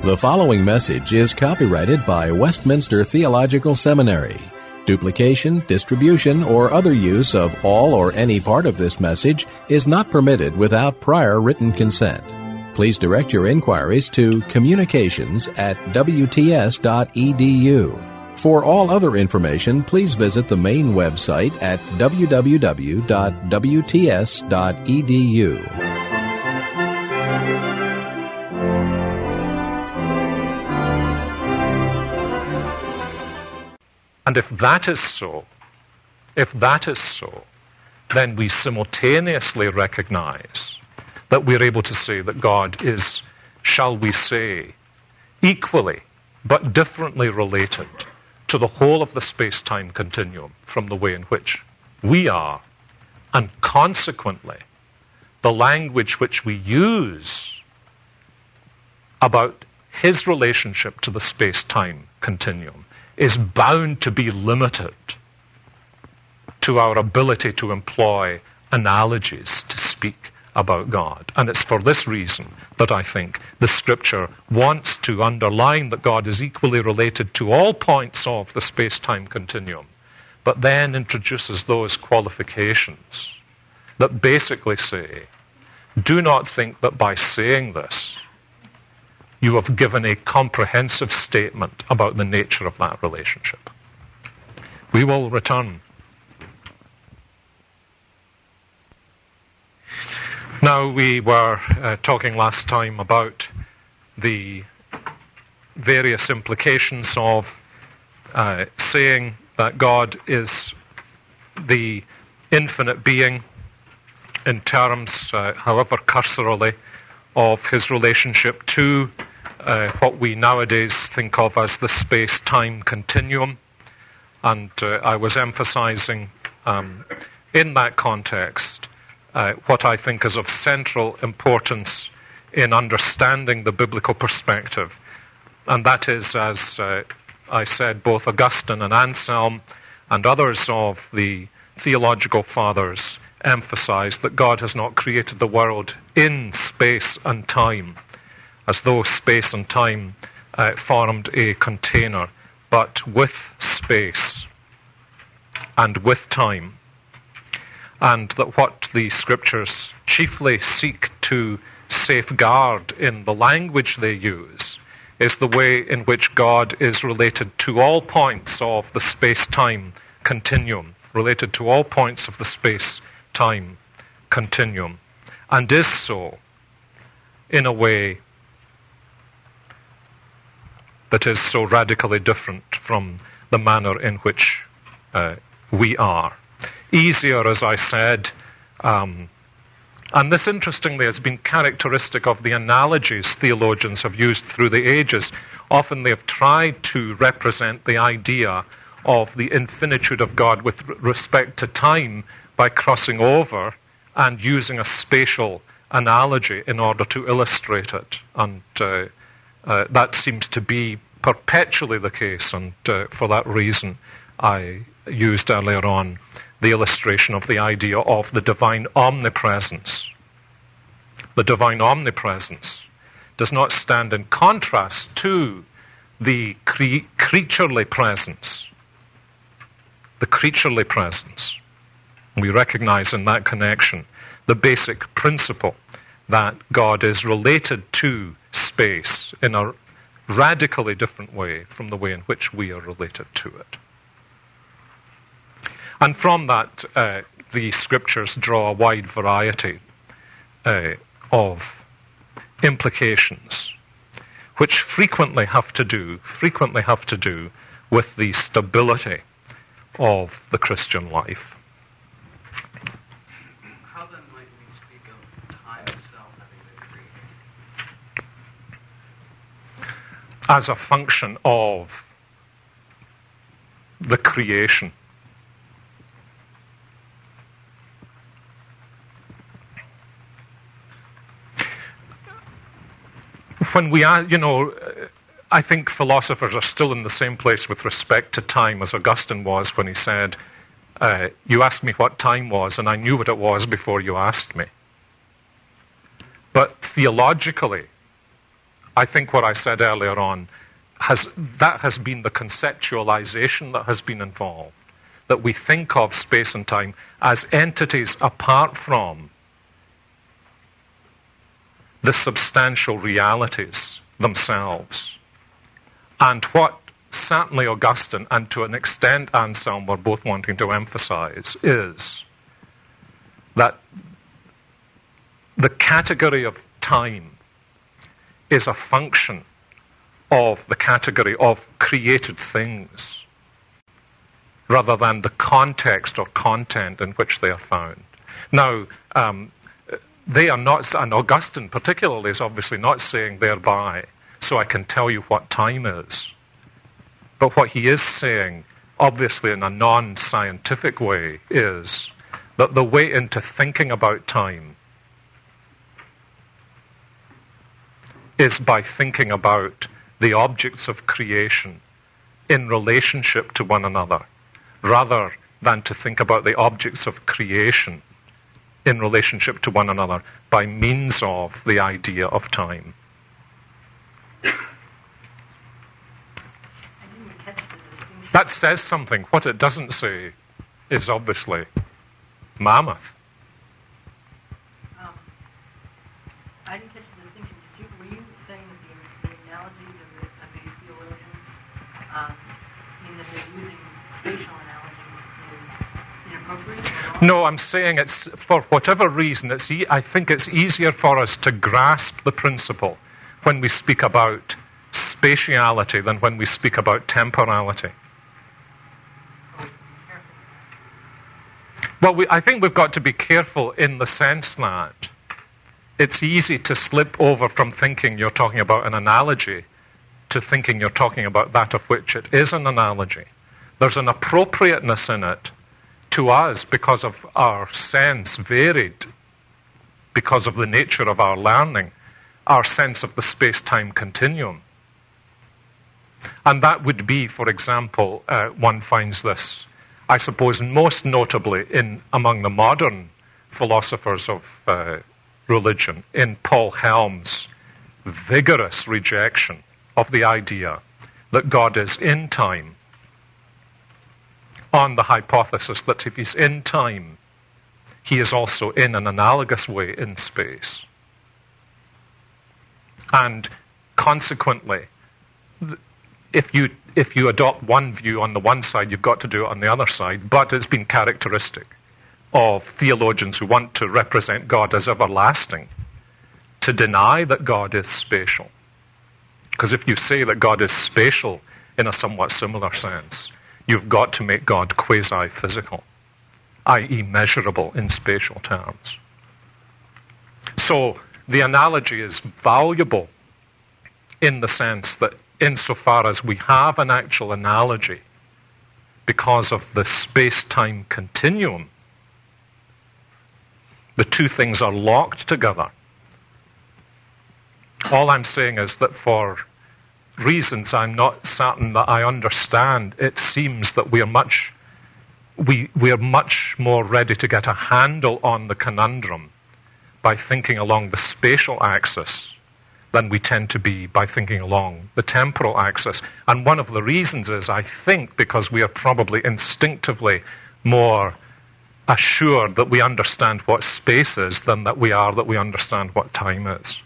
The following message is copyrighted by Westminster Theological Seminary. Duplication, distribution, or other use of all or any part of this message is not permitted without prior written consent. Please direct your inquiries to communications@wts.edu. For all other information, please visit the main website at www.wts.edu. And if that is so, then we simultaneously recognize that we're able to say that God is, shall we say, equally but differently related to the whole of the space-time continuum from the way in which we are, and consequently, the language which we use about his relationship to the space-time continuum is bound to be limited to our ability to employ analogies to speak about God. And it's for this reason that I think the Scripture wants to underline that God is equally related to all points of the space-time continuum, but then introduces those qualifications that basically say, do not think that by saying this, you have given a comprehensive statement about the nature of that relationship. We will return. Now, we were talking last time about the various implications of saying that God is the infinite being in terms, however cursorily, of his relationship to what we nowadays think of as the space-time continuum. And I was emphasizing in that context what I think is of central importance in understanding the biblical perspective. And that is, as I said, both Augustine and Anselm and others of the theological fathers emphasize that God has not created the world in space and time, as though space and time formed a container, but with space and with time. And that what the Scriptures chiefly seek to safeguard in the language they use is the way in which God is related to all points of the space-time continuum, related to all points of the space-time continuum, and is so in a way that is so radically different from the manner in which we are. Easier, as I said, and this, interestingly, has been characteristic of the analogies theologians have used through the ages. Often they have tried to represent the idea of the infinitude of God with respect to time by crossing over and using a spatial analogy in order to illustrate it. And that seems to be perpetually the case, and for that reason I used earlier on the illustration of the idea of the divine omnipresence. The divine omnipresence does not stand in contrast to the creaturely presence. The creaturely presence. We recognize in that connection the basic principle that God is related to space in a radically different way from the way in which we are related to it. And from that, the Scriptures draw a wide variety of implications, which frequently have to do with the stability of the Christian life. How then might we speak of time itself having been created? As a function of the creation. When we are, I think philosophers are still in the same place with respect to time as Augustine was when he said, you asked me what time was, and I knew what it was before you asked me. But theologically, I think what I said earlier on, has been the conceptualization that has been involved, that we think of space and time as entities apart from the substantial realities themselves. And what certainly Augustine and to an extent Anselm were both wanting to emphasize is that the category of time is a function of the category of created things rather than the context or content in which they are found. Now, they are not, and Augustine particularly is obviously not saying thereby, so I can tell you what time is. But what he is saying, obviously in a non-scientific way, is that the way into thinking about time is by thinking about the objects of creation in relationship to one another, rather than to think about the objects of creation in relationship to one another by means of the idea of time. That says something. What it doesn't say is obviously mammoth. I didn't catch the distinction. Were you saying that the analogies of these theologians, in that they're using spatial analogies, is inappropriate? No, I'm saying it's, for whatever reason, I think it's easier for us to grasp the principle when we speak about spatiality than when we speak about temporality. Well, I think we've got to be careful in the sense that it's easy to slip over from thinking you're talking about an analogy to thinking you're talking about that of which it is an analogy. There's an appropriateness in it to us because of our sense varied, because of the nature of our learning, our sense of the space-time continuum. And that would be, for example, one finds this, I suppose, most notably among the modern philosophers of religion, in Paul Helm's vigorous rejection of the idea that God is in time, on the hypothesis that if he's in time, he is also in an analogous way in space. And consequently, if you adopt one view on the one side, you've got to do it on the other side. But it's been characteristic of theologians who want to represent God as everlasting to deny that God is spatial. Because if you say that God is spatial in a somewhat similar sense, you've got to make God quasi-physical, i.e. measurable in spatial terms. So the analogy is valuable in the sense that insofar as we have an actual analogy because of the space-time continuum, the two things are locked together. All I'm saying is that for reasons I'm not certain that I understand, it seems that we are much more ready to get a handle on the conundrum by thinking along the spatial axis than we tend to be by thinking along the temporal axis. And one of the reasons is, I think, because we are probably instinctively more assured that we understand what space is than that we understand what time is.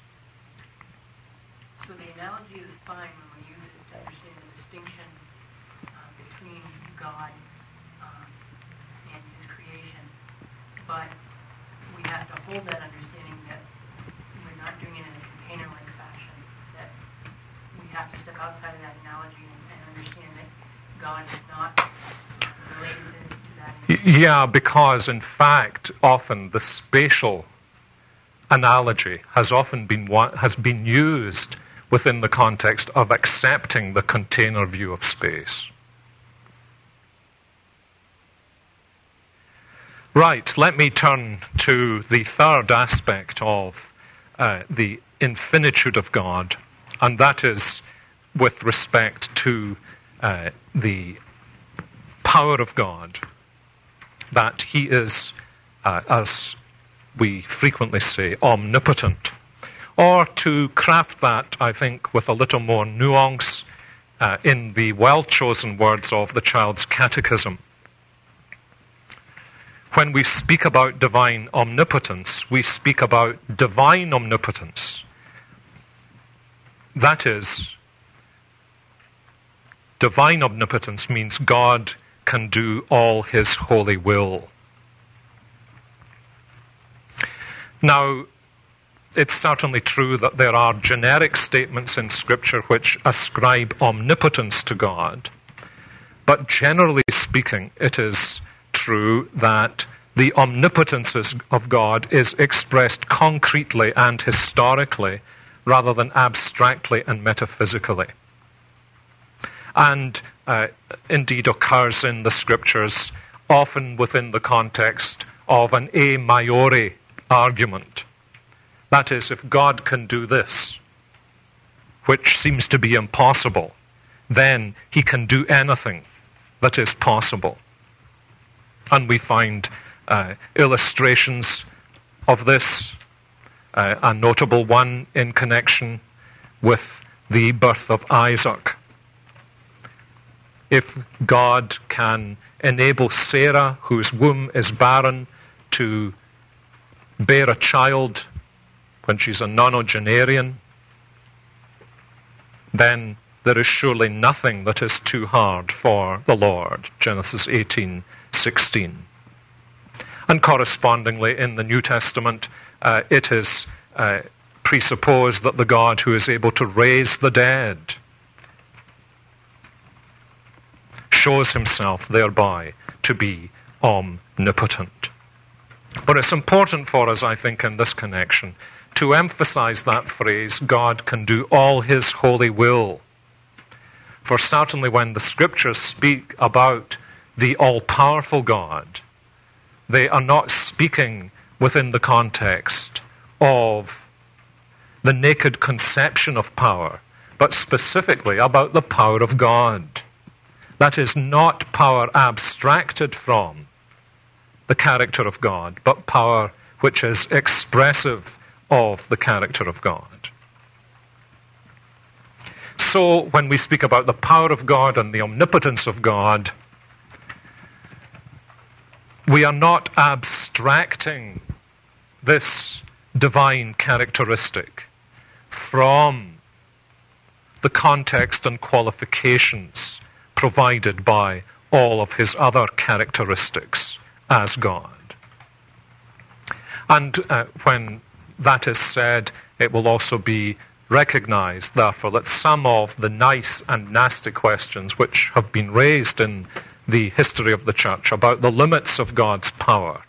So the analogy is fine when we use it to understand the distinction between God and his creation, but we have to hold that understanding that we're not doing it in a container-like fashion, that we have to step outside of that analogy and understand that God is not related to that. Yeah, because in fact, often the spatial analogy has been used within the context of accepting the container view of space. Right, let me turn to the third aspect of the infinitude of God, and that is with respect to the power of God, that he is, as we frequently say, omnipotent. Or to craft that, I think, with a little more nuance in the well-chosen words of the Child's Catechism. When we speak about divine omnipotence, we speak about divine omnipotence. That is, divine omnipotence means God can do all his holy will. Now, it's certainly true that there are generic statements in Scripture which ascribe omnipotence to God, but generally speaking, it is true that the omnipotence of God is expressed concretely and historically rather than abstractly and metaphysically. And indeed occurs in the Scriptures, often within the context of an a maiore argument. That is, if God can do this, which seems to be impossible, then he can do anything that is possible. And we find illustrations of this, a notable one in connection with the birth of Isaac. If God can enable Sarah, whose womb is barren, to bear a child when she's a nonagenarian, then there is surely nothing that is too hard for the Lord. Genesis 18:16. And correspondingly, in the New Testament, it is presupposed that the God who is able to raise the dead shows himself thereby to be omnipotent. But it's important for us, I think, in this connection, to emphasize that phrase, God can do all his holy will. For certainly when the Scriptures speak about the all-powerful God, they are not speaking within the context of the naked conception of power, but specifically about the power of God. That is not power abstracted from the character of God, but power which is expressive of the character of God. So when we speak about the power of God and the omnipotence of God, we are not abstracting this divine characteristic from the context and qualifications provided by all of his other characteristics as God. And when that is said, it will also be recognized, therefore, that some of the nice and nasty questions which have been raised in the history of the church about the limits of God's power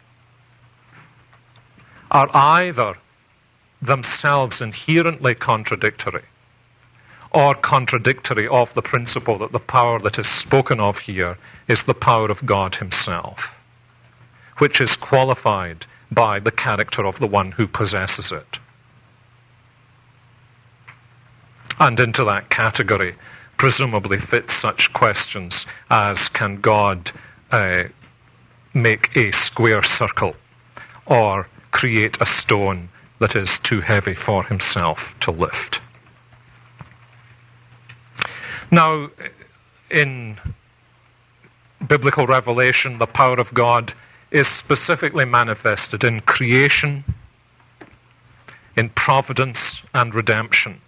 are either themselves inherently contradictory or contradictory of the principle that the power that is spoken of here is the power of God himself, which is qualified by the character of the one who possesses it. And into that category presumably fit such questions as, can God make a square circle or create a stone that is too heavy for himself to lift? Now, in biblical revelation, the power of God is specifically manifested in creation, in providence and redemption.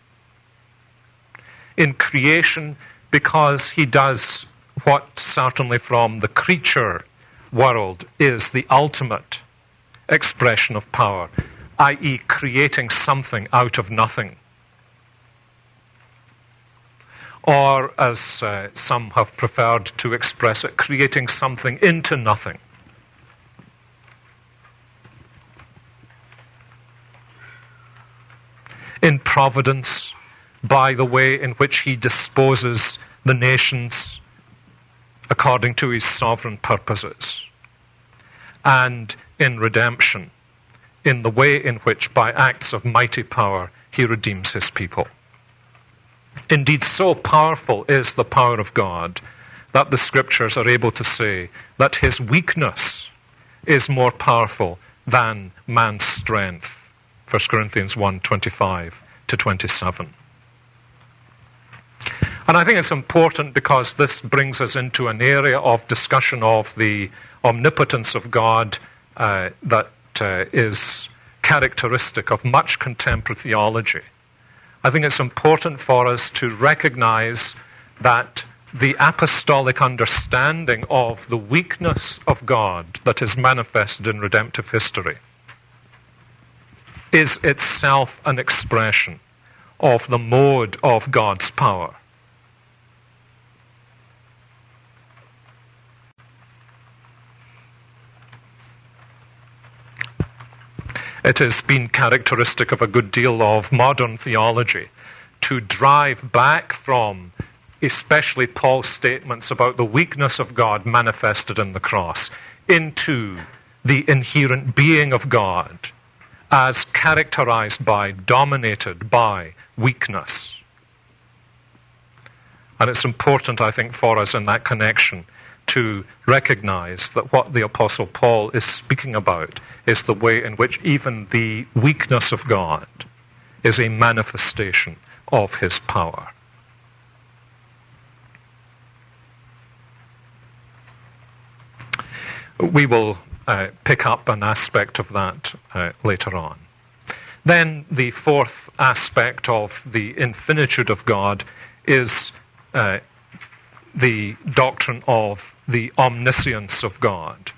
In creation, because he does what certainly from the creature world is the ultimate expression of power, i.e. creating something out of nothing. Or, as some have preferred to express it, creating something into nothing. In providence, by the way in which he disposes the nations according to his sovereign purposes. And in redemption, in the way in which by acts of mighty power he redeems his people. Indeed, so powerful is the power of God that the Scriptures are able to say that his weakness is more powerful than man's strength. 1 Corinthians 1:25 to 27. And I think it's important because this brings us into an area of discussion of the omnipotence of God that is characteristic of much contemporary theology. I think it's important for us to recognize that the apostolic understanding of the weakness of God that is manifested in redemptive history is itself an expression of the mode of God's power. It has been characteristic of a good deal of modern theology to drive back from especially Paul's statements about the weakness of God manifested in the cross into the inherent being of God as characterized by, dominated by weakness. And it's important, I think, for us in that connection to recognize that what the Apostle Paul is speaking about is the way in which even the weakness of God is a manifestation of his power. We will pick up an aspect of that later on. Then the fourth aspect of the infinitude of God is the doctrine of the omniscience of God,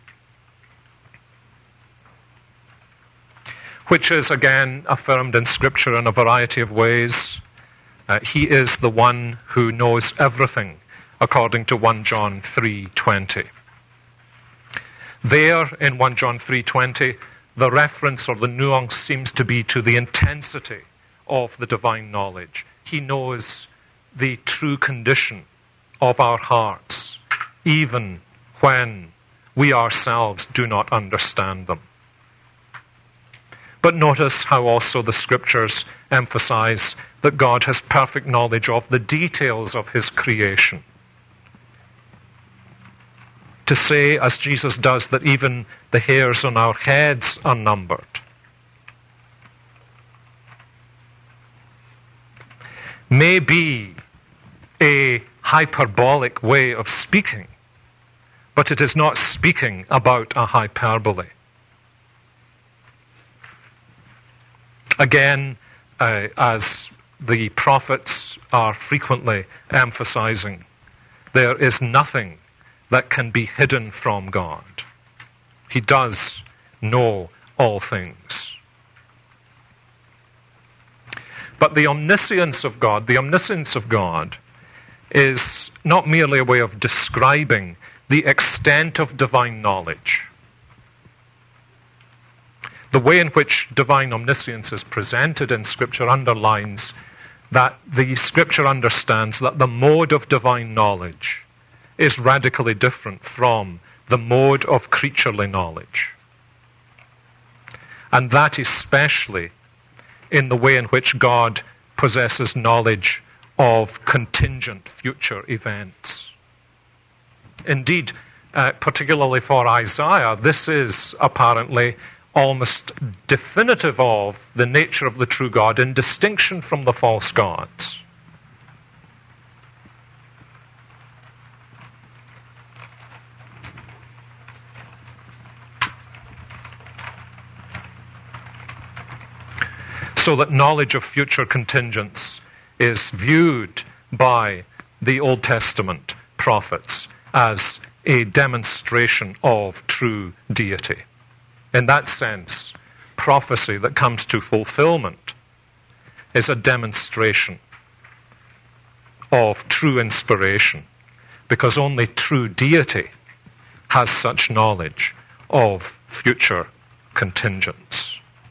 which is again affirmed in Scripture in a variety of ways. He is the one who knows everything, according to 1 John 3:20. There, in 1 John 3:20, the reference or the nuance seems to be to the intensity of the divine knowledge. He knows the true condition of our hearts, even when we ourselves do not understand them. But notice how also the Scriptures emphasize that God has perfect knowledge of the details of his creation. To say, as Jesus does, that even the hairs on our heads are numbered may be a hyperbolic way of speaking, but it is not speaking about a hyperbole. Again, as the prophets are frequently emphasizing, there is nothing that can be hidden from God. He does know all things. But the omniscience of God is not merely a way of describing the extent of divine knowledge. The way in which divine omniscience is presented in Scripture underlines that the Scripture understands that the mode of divine knowledge is radically different from the mode of creaturely knowledge. And that especially in the way in which God possesses knowledge of contingent future events. Indeed, particularly for Isaiah, this is apparently almost definitive of the nature of the true God in distinction from the false gods. So that knowledge of future contingents is viewed by the Old Testament prophets as a demonstration of true deity. In that sense, prophecy that comes to fulfillment is a demonstration of true inspiration, because only true deity has such knowledge of future contingents.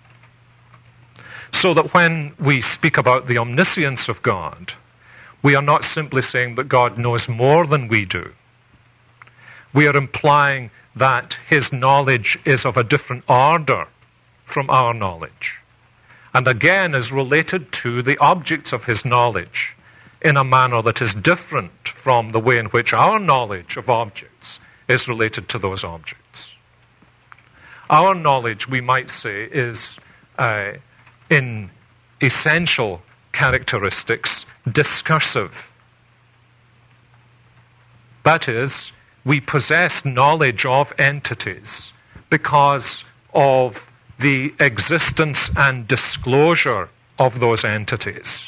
So that when we speak about the omniscience of God, we are not simply saying that God knows more than we do. We are implying that his knowledge is of a different order from our knowledge, and again is related to the objects of his knowledge in a manner that is different from the way in which our knowledge of objects is related to those objects. Our knowledge, we might say, is in essential characteristics, discursive. That is, we possess knowledge of entities because of the existence and disclosure of those entities.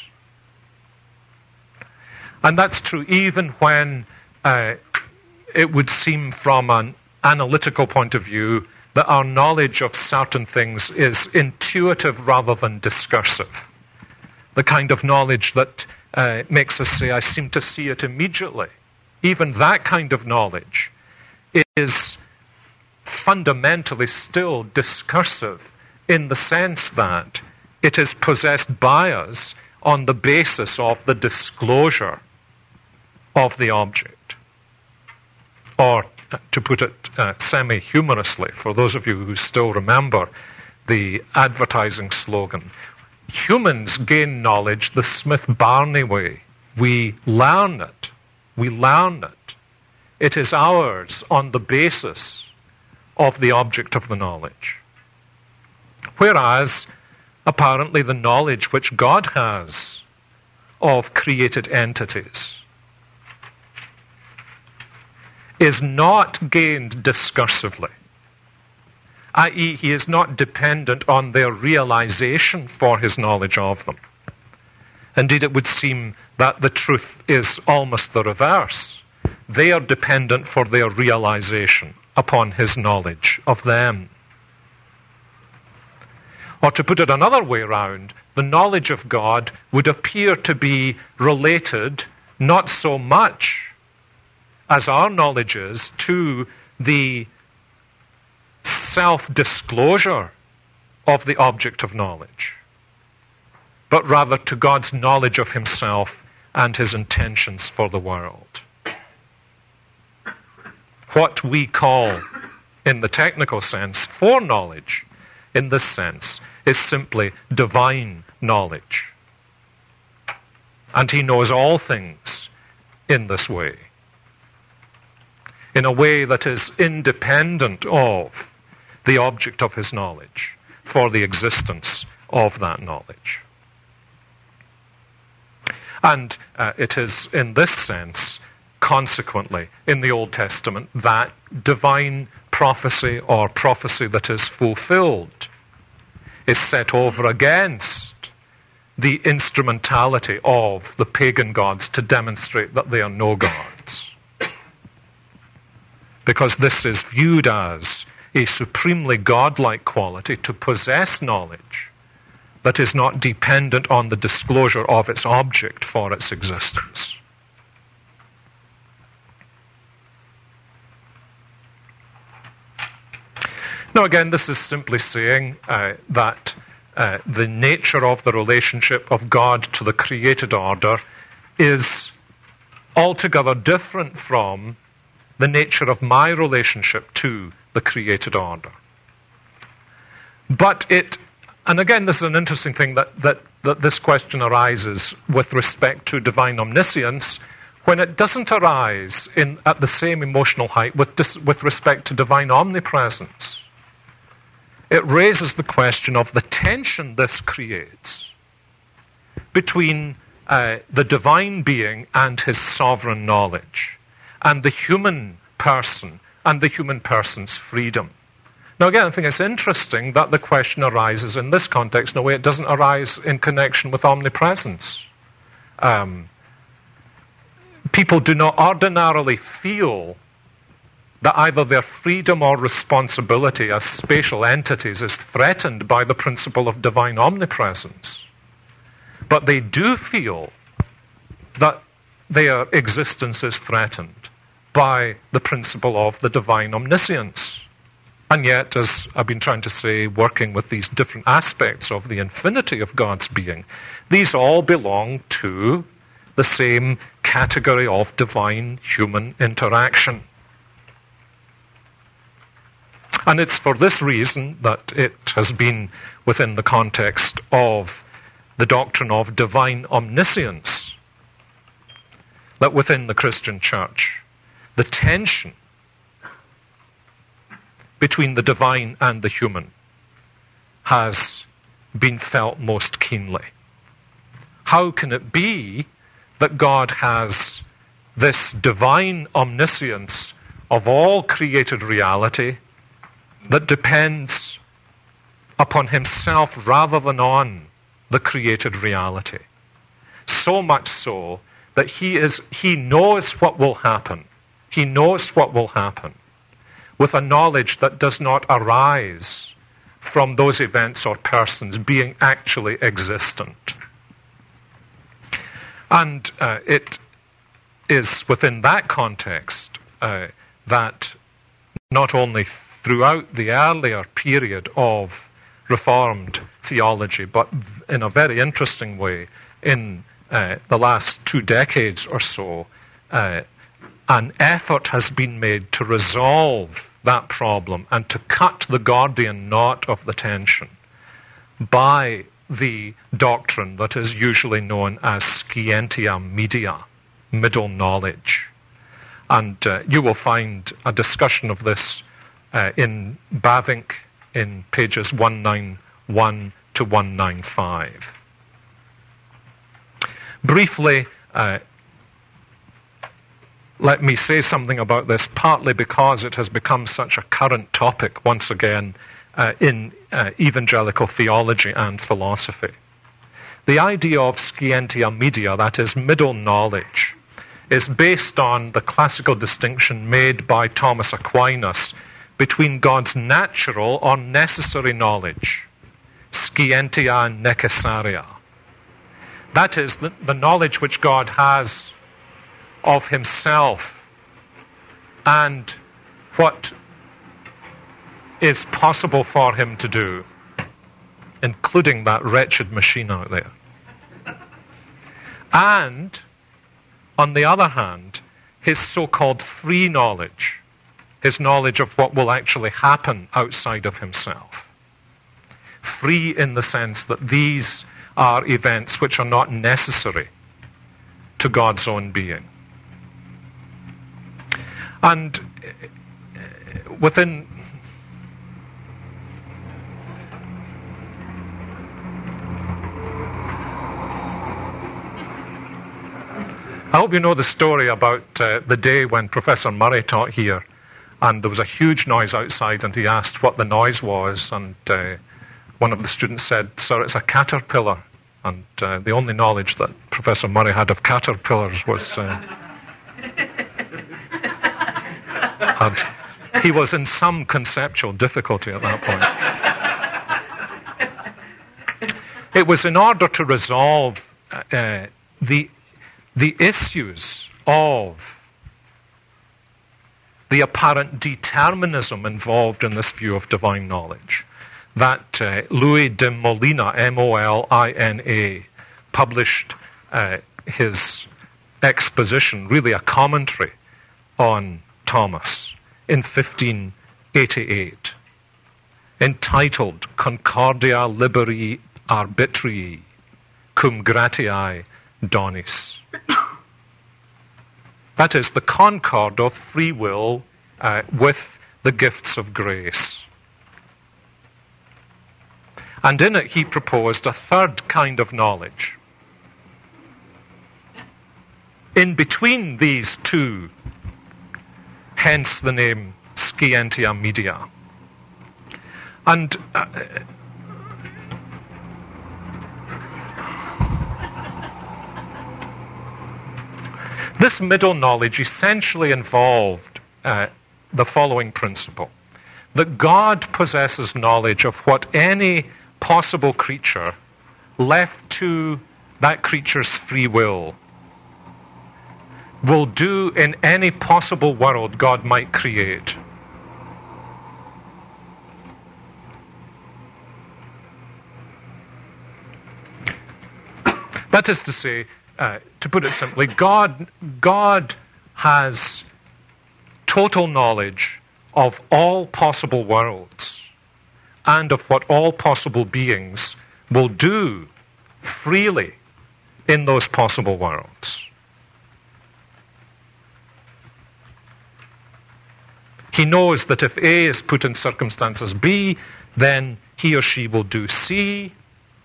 And that's true even when it would seem from an analytical point of view that our knowledge of certain things is intuitive rather than discursive. The kind of knowledge that makes us say, I seem to see it immediately. Even that kind of knowledge is fundamentally still discursive in the sense that it is possessed by us on the basis of the disclosure of the object. Or, to put it semi-humorously, for those of you who still remember the advertising slogan, humans gain knowledge the Smith-Barney way. We learn it. We learn it. It is ours on the basis of the object of the knowledge. Whereas, apparently, the knowledge which God has of created entities is not gained discursively, i.e., he is not dependent on their realization for his knowledge of them. Indeed, it would seem that the truth is almost the reverse. They are dependent for their realization upon his knowledge of them. Or to put it another way round, the knowledge of God would appear to be related not so much as our knowledge is to the self-disclosure of the object of knowledge, but rather to God's knowledge of himself and his intentions for the world. What we call, in the technical sense, foreknowledge, in this sense, is simply divine knowledge. And he knows all things in this way, in a way that is independent of the object of his knowledge for the existence of that knowledge. And it is in this sense, consequently, in the Old Testament, that divine prophecy or prophecy that is fulfilled is set over against the instrumentality of the pagan gods to demonstrate that they are no gods. Because this is viewed as a supremely godlike quality to possess knowledge that is not dependent on the disclosure of its object for its existence. Now again, this is simply saying that the nature of the relationship of God to the created order is altogether different from the nature of my relationship to the created order. But and again, this is an interesting thing that this question arises with respect to divine omniscience, when it doesn't arise at the same emotional height with respect to divine omnipresence. It raises the question of the tension this creates between the divine being and his sovereign knowledge, and the human person and the human person's freedom. Now again, I think it's interesting that the question arises in this context in a way it doesn't arise in connection with omnipresence. People do not ordinarily feel that either their freedom or responsibility as spatial entities is threatened by the principle of divine omnipresence. But they do feel that their existence is threatened by the principle of the divine omniscience. And yet, as I've been trying to say, working with these different aspects of the infinity of God's being, these all belong to the same category of divine-human interaction. And it's for this reason that it has been within the context of the doctrine of divine omniscience that within the Christian church, the tension between the divine and the human has been felt most keenly? How can it be that God has this divine omniscience of all created reality that depends upon himself rather than on the created reality? So much so that he knows what will happen. He knows what will happen with a knowledge that does not arise from those events or persons being actually existent. And it is within that context that not only throughout the earlier period of Reformed theology, but in a very interesting way in the last 2 decades or so, an effort has been made to resolve that problem and to cut the Gordian knot of the tension by the doctrine that is usually known as scientia media, middle knowledge. And you will find a discussion of this in Bavinck in pages 191 to 195. Briefly, let me say something about this, partly because it has become such a current topic once again in evangelical theology and philosophy. The idea of scientia media, that is, middle knowledge, is based on the classical distinction made by Thomas Aquinas between God's natural or necessary knowledge, scientia necessaria. That is, the knowledge which God has of himself and what is possible for him to do, including that wretched machine out there. And, on the other hand, his so-called free knowledge, his knowledge of what will actually happen outside of himself. Free in the sense that these are events which are not necessary to God's own being. And within I hope you know the story about the day when Professor Murray taught here, and there was a huge noise outside, and he asked what the noise was, and one of the students said, "Sir, it's a caterpillar." And the only knowledge that Professor Murray had of caterpillars was and he was in some conceptual difficulty at that point. It was in order to resolve the issues of the apparent determinism involved in this view of divine knowledge that Louis de Molina, M-O-L-I-N-A, published his exposition, really a commentary on Thomas, in 1588, entitled Concordia Liberi Arbitrii cum gratiae donis. That is, the concord of free will with the gifts of grace. And in it he proposed a third kind of knowledge. In between these two, hence the name scientia media. And this middle knowledge essentially involved the following principle: that God possesses knowledge of what any possible creature, left to that creature's free will do in any possible world God might create. That is to say, to put it simply, God has total knowledge of all possible worlds and of what all possible beings will do freely in those possible worlds. He knows that if A is put in circumstances B, then he or she will do C,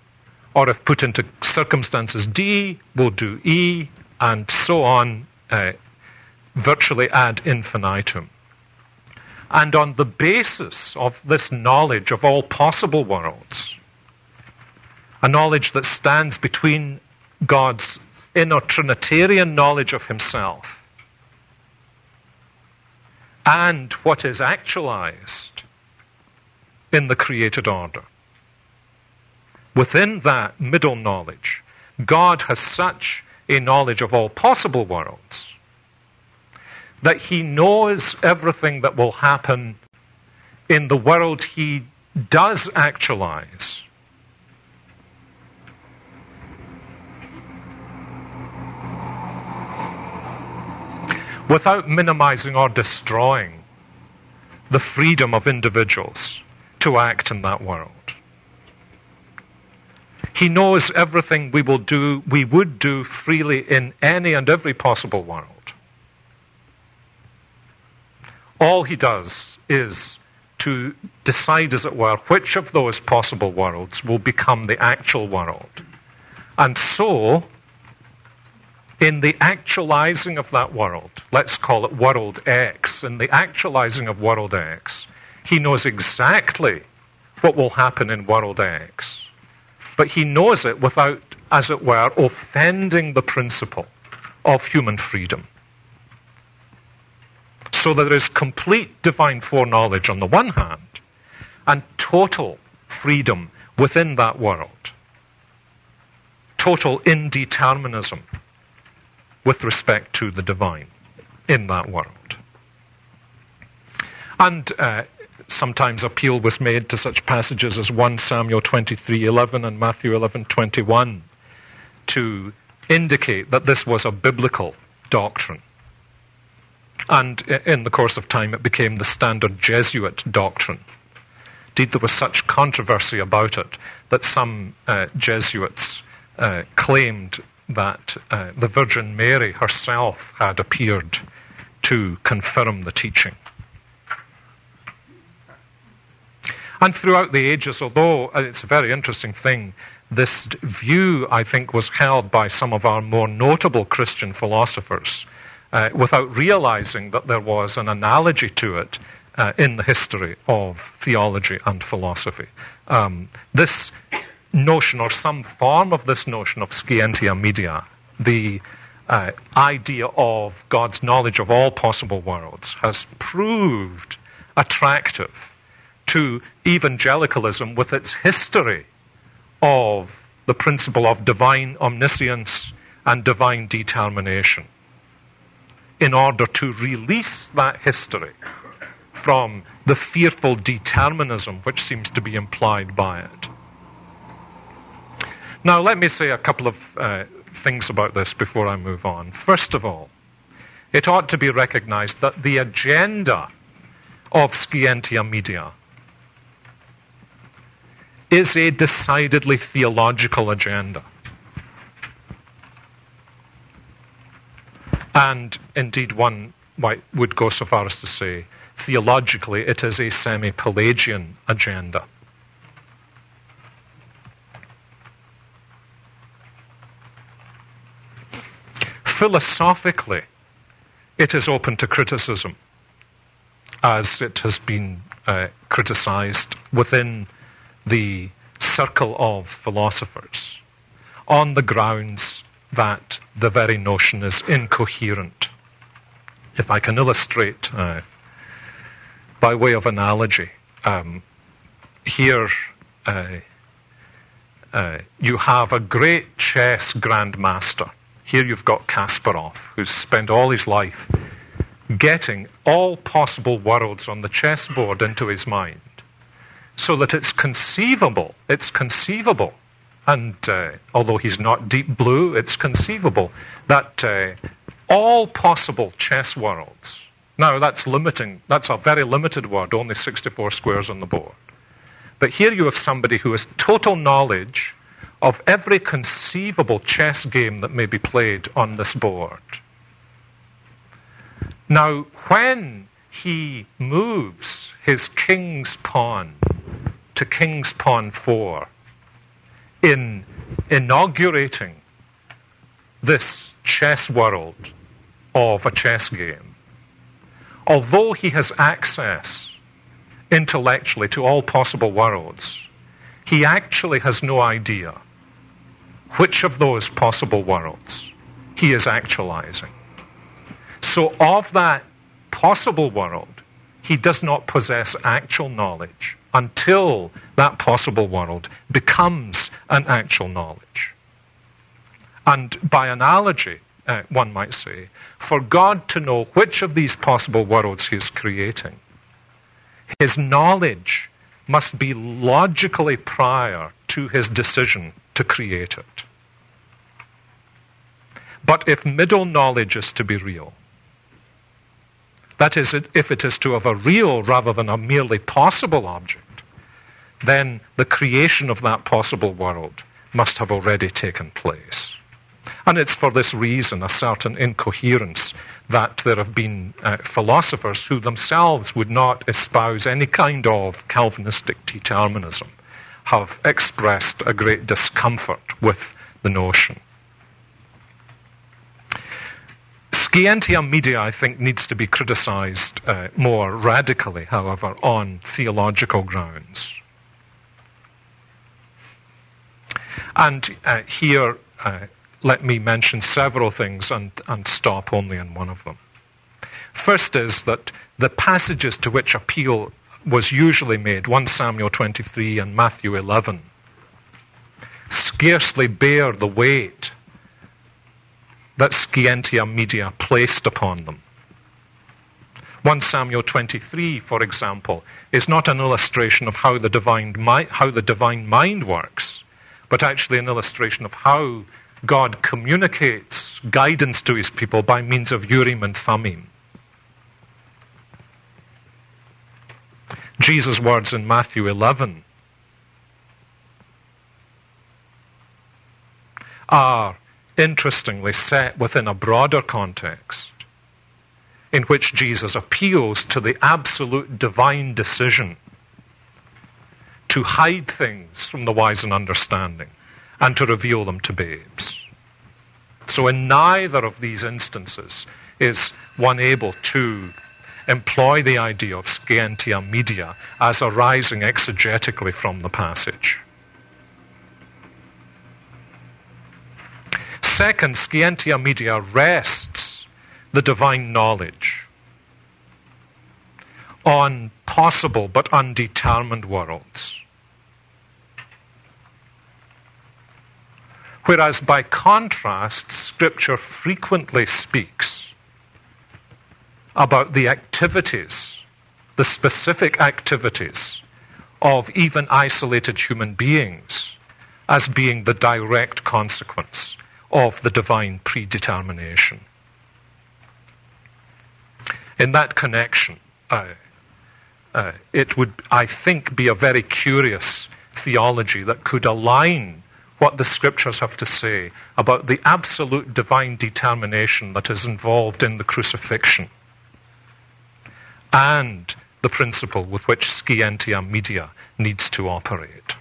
or if put into circumstances D, will do E, and so on, virtually ad infinitum. And on the basis of this knowledge of all possible worlds, a knowledge that stands between God's inner Trinitarian knowledge of himself and what is actualized in the created order. Within that middle knowledge, God has such a knowledge of all possible worlds that he knows everything that will happen in the world he does actualize. Without minimizing or destroying the freedom of individuals to act in that world. He knows everything we would do freely in any and every possible world. All he does is to decide, as it were, which of those possible worlds will become the actual world. And so, in the actualizing of that world, let's call it world X, in the actualizing of world X, he knows exactly what will happen in world X. But he knows it without, as it were, offending the principle of human freedom. So there is complete divine foreknowledge on the one hand, and total freedom within that world. Total indeterminism with respect to the divine in that world. And sometimes appeal was made to such passages as 1 Samuel 23:11 and Matthew 11:21 to indicate that this was a biblical doctrine. And in the course of time it became the standard Jesuit doctrine. Indeed, there was such controversy about it that some Jesuits claimed that the Virgin Mary herself had appeared to confirm the teaching. And throughout the ages, although it's a very interesting thing, this view, I think, was held by some of our more notable Christian philosophers without realizing that there was an analogy to it in the history of theology and philosophy. This notion, or some form of this notion of scientia media, the idea of God's knowledge of all possible worlds, has proved attractive to evangelicalism with its history of the principle of divine omniscience and divine determination, in order to release that history from the fearful determinism which seems to be implied by it. Now, let me say a couple of things about this before I move on. First of all, it ought to be recognized that the agenda of Scientia Media is a decidedly theological agenda. And indeed, one would go so far as to say, theologically, it is a semi-Pelagian agenda. Philosophically, it is open to criticism, as it has been criticized within the circle of philosophers, on the grounds that the very notion is incoherent. If I can illustrate by way of analogy, here you have a great chess grandmaster. Here you've got Kasparov, who's spent all his life getting all possible worlds on the chessboard into his mind, so that it's conceivable, and although he's not deep blue, it's conceivable that all possible chess worlds, now that's a very limited word, only 64 squares on the board. But here you have somebody who has total knowledge of every conceivable chess game that may be played on this board. Now, when he moves his king's pawn to king's pawn 4, in inaugurating this chess world of a chess game, although he has access intellectually to all possible worlds, he actually has no idea which of those possible worlds he is actualizing. So of that possible world, he does not possess actual knowledge until that possible world becomes an actual knowledge. And by analogy, one might say, for God to know which of these possible worlds he is creating, his knowledge must be logically prior to his decision to create it. But if middle knowledge is to be real, that is, if it is to have a real rather than a merely possible object, then the creation of that possible world must have already taken place. And it's for this reason, a certain incoherence, that there have been philosophers who themselves would not espouse any kind of Calvinistic determinism, have expressed a great discomfort with the notion. Scientia media, I think, needs to be criticized more radically, however, on theological grounds. And here, let me mention several things and stop only on one of them. First is that the passages to which appeal was usually made, 1 Samuel 23 and Matthew 11, scarcely bear the weight that Scientia media placed upon them. 1 Samuel 23, for example, is not an illustration of how the divine mind works, but actually an illustration of how God communicates guidance to his people by means of Urim and Thummim. Jesus' words in Matthew 11 are interestingly set within a broader context in which Jesus appeals to the absolute divine decision to hide things from the wise and understanding and to reveal them to babes. So in neither of these instances is one able to employ the idea of Scientia media as arising exegetically from the passage. Second, Scientia media rests the divine knowledge on possible but undetermined worlds. Whereas by contrast, Scripture frequently speaks about the activities, the specific activities of even isolated human beings as being the direct consequence of the divine predetermination. In that connection, it would, I think, be a very curious theology that could align what the Scriptures have to say about the absolute divine determination that is involved in the crucifixion and the principle with which Scientia media needs to operate.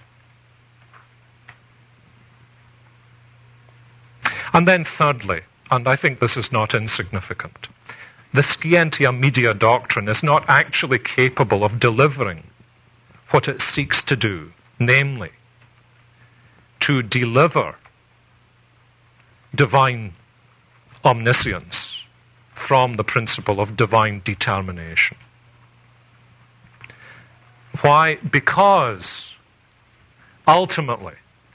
And then thirdly, and I think this is not insignificant, the Scientia media doctrine is not actually capable of delivering what it seeks to do, namely, to deliver divine omniscience from the principle of divine determination. Why? Because ultimately,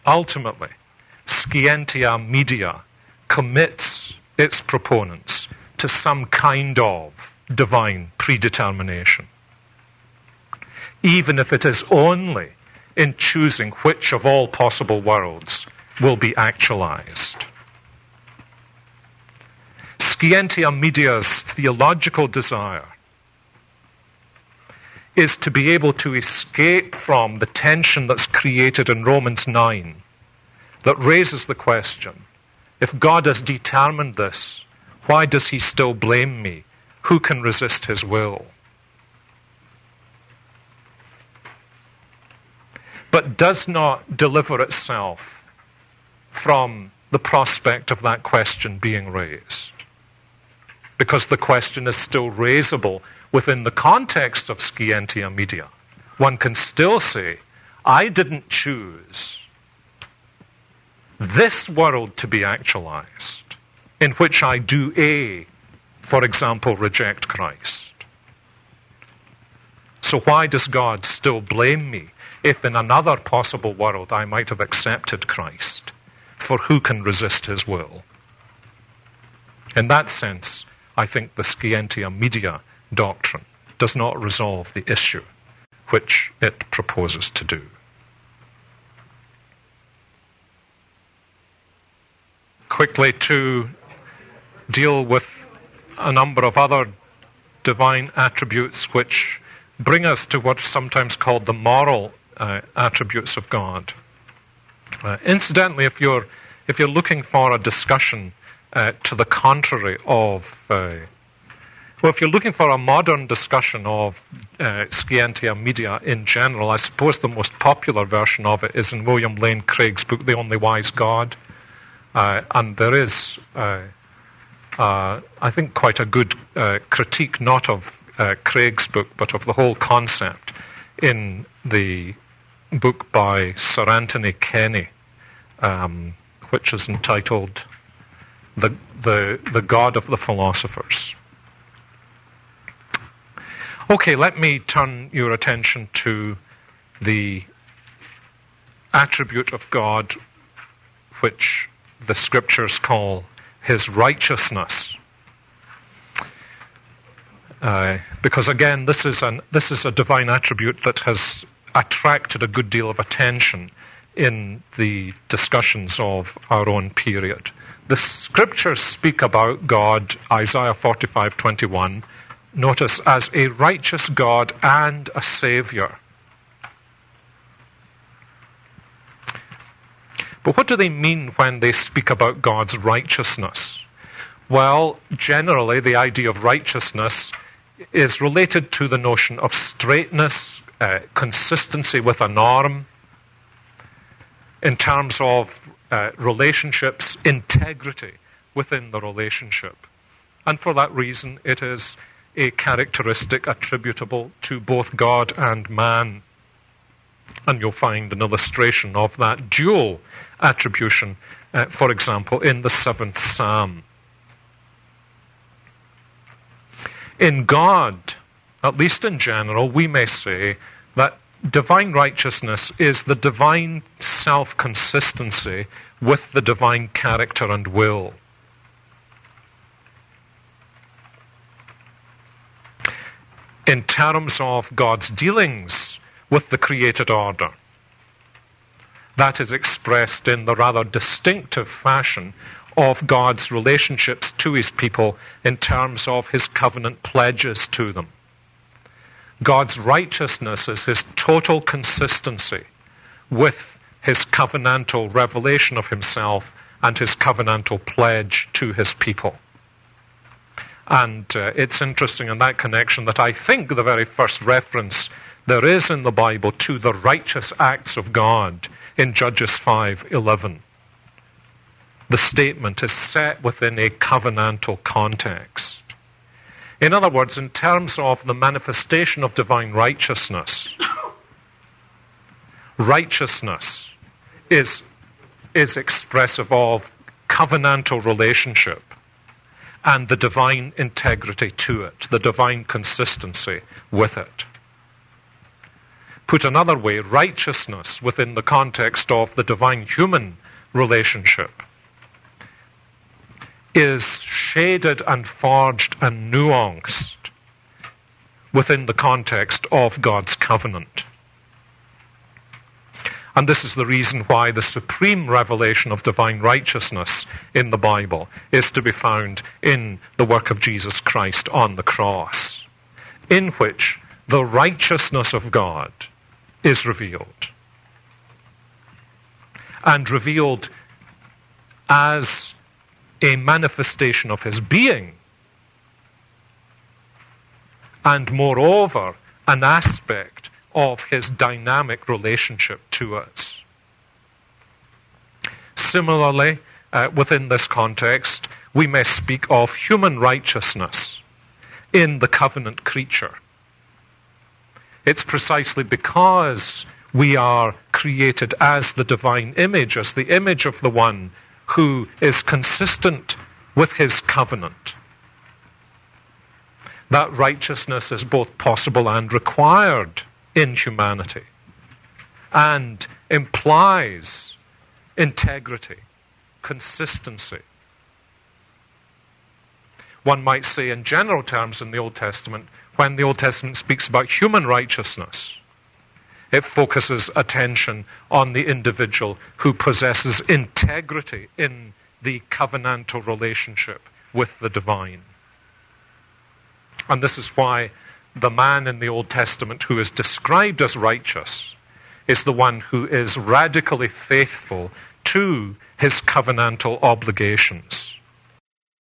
Scientia media commits its proponents to some kind of divine predetermination, even if it is only in choosing which of all possible worlds will be actualized. Scientia media's theological desire is to be able to escape from the tension that's created in Romans 9 that raises the question, if God has determined this, why does he still blame me? Who can resist his will? but does not deliver itself from the prospect of that question being raised. Because the question is still raisable within the context of Scientia Media. One can still say, I didn't choose this world to be actualized, in which I do A, for example, reject Christ. So why does God still blame me if in another possible world I might have accepted Christ? For who can resist his will? In that sense, I think the Scientia Media doctrine does not resolve the issue which it proposes to do. Quickly to deal with a number of other divine attributes which bring us to what's sometimes called the moral attributes of God. Incidentally, if you're looking for a discussion to the contrary of, if you're looking for a modern discussion of Scientia Media in general, I suppose the most popular version of it is in William Lane Craig's book, The Only Wise God. And there is, I think, quite a good critique, not of Craig's book, but of the whole concept in the book by Sir Anthony Kenny, which is entitled The God of the Philosophers. Okay, let me turn your attention to the attribute of God which the scriptures call his righteousness. Because again, this is a divine attribute that has attracted a good deal of attention in the discussions of our own period. The scriptures speak about God, Isaiah 45:21, notice, as a righteous God and a Saviour. But what do they mean when they speak about God's righteousness? Well, generally, the idea of righteousness is related to the notion of straightness, consistency with a norm, in terms of relationships, integrity within the relationship. And for that reason, it is a characteristic attributable to both God and man. And you'll find an illustration of that dual attribution, for example, in the 7th Psalm. In God, at least in general, we may say that divine righteousness is the divine self-consistency with the divine character and will. In terms of God's dealings with the created order, that is expressed in the rather distinctive fashion of God's relationships to his people in terms of his covenant pledges to them. God's righteousness is his total consistency with his covenantal revelation of himself and his covenantal pledge to his people. And it's interesting in that connection that I think the very first reference there is in the Bible to the righteous acts of God in Judges 5:11. The statement is set within a covenantal context. In other words, in terms of the manifestation of divine righteousness, righteousness is expressive of covenantal relationship and the divine integrity to it, the divine consistency with it. Put another way, righteousness within the context of the divine-human relationship is shaded and forged and nuanced within the context of God's covenant. And this is the reason why the supreme revelation of divine righteousness in the Bible is to be found in the work of Jesus Christ on the cross, in which the righteousness of God is revealed. And revealed as a manifestation of his being, and moreover, an aspect of his dynamic relationship to us. Similarly, within this context, we may speak of human righteousness in the covenant creature. It's precisely because we are created as the divine image, as the image of the one who is consistent with his covenant. That righteousness is both possible and required in humanity, and implies integrity, consistency. One might say in general terms in the Old Testament, when the Old Testament speaks about human righteousness, it focuses attention on the individual who possesses integrity in the covenantal relationship with the divine. And this is why the man in the Old Testament who is described as righteous is the one who is radically faithful to his covenantal obligations.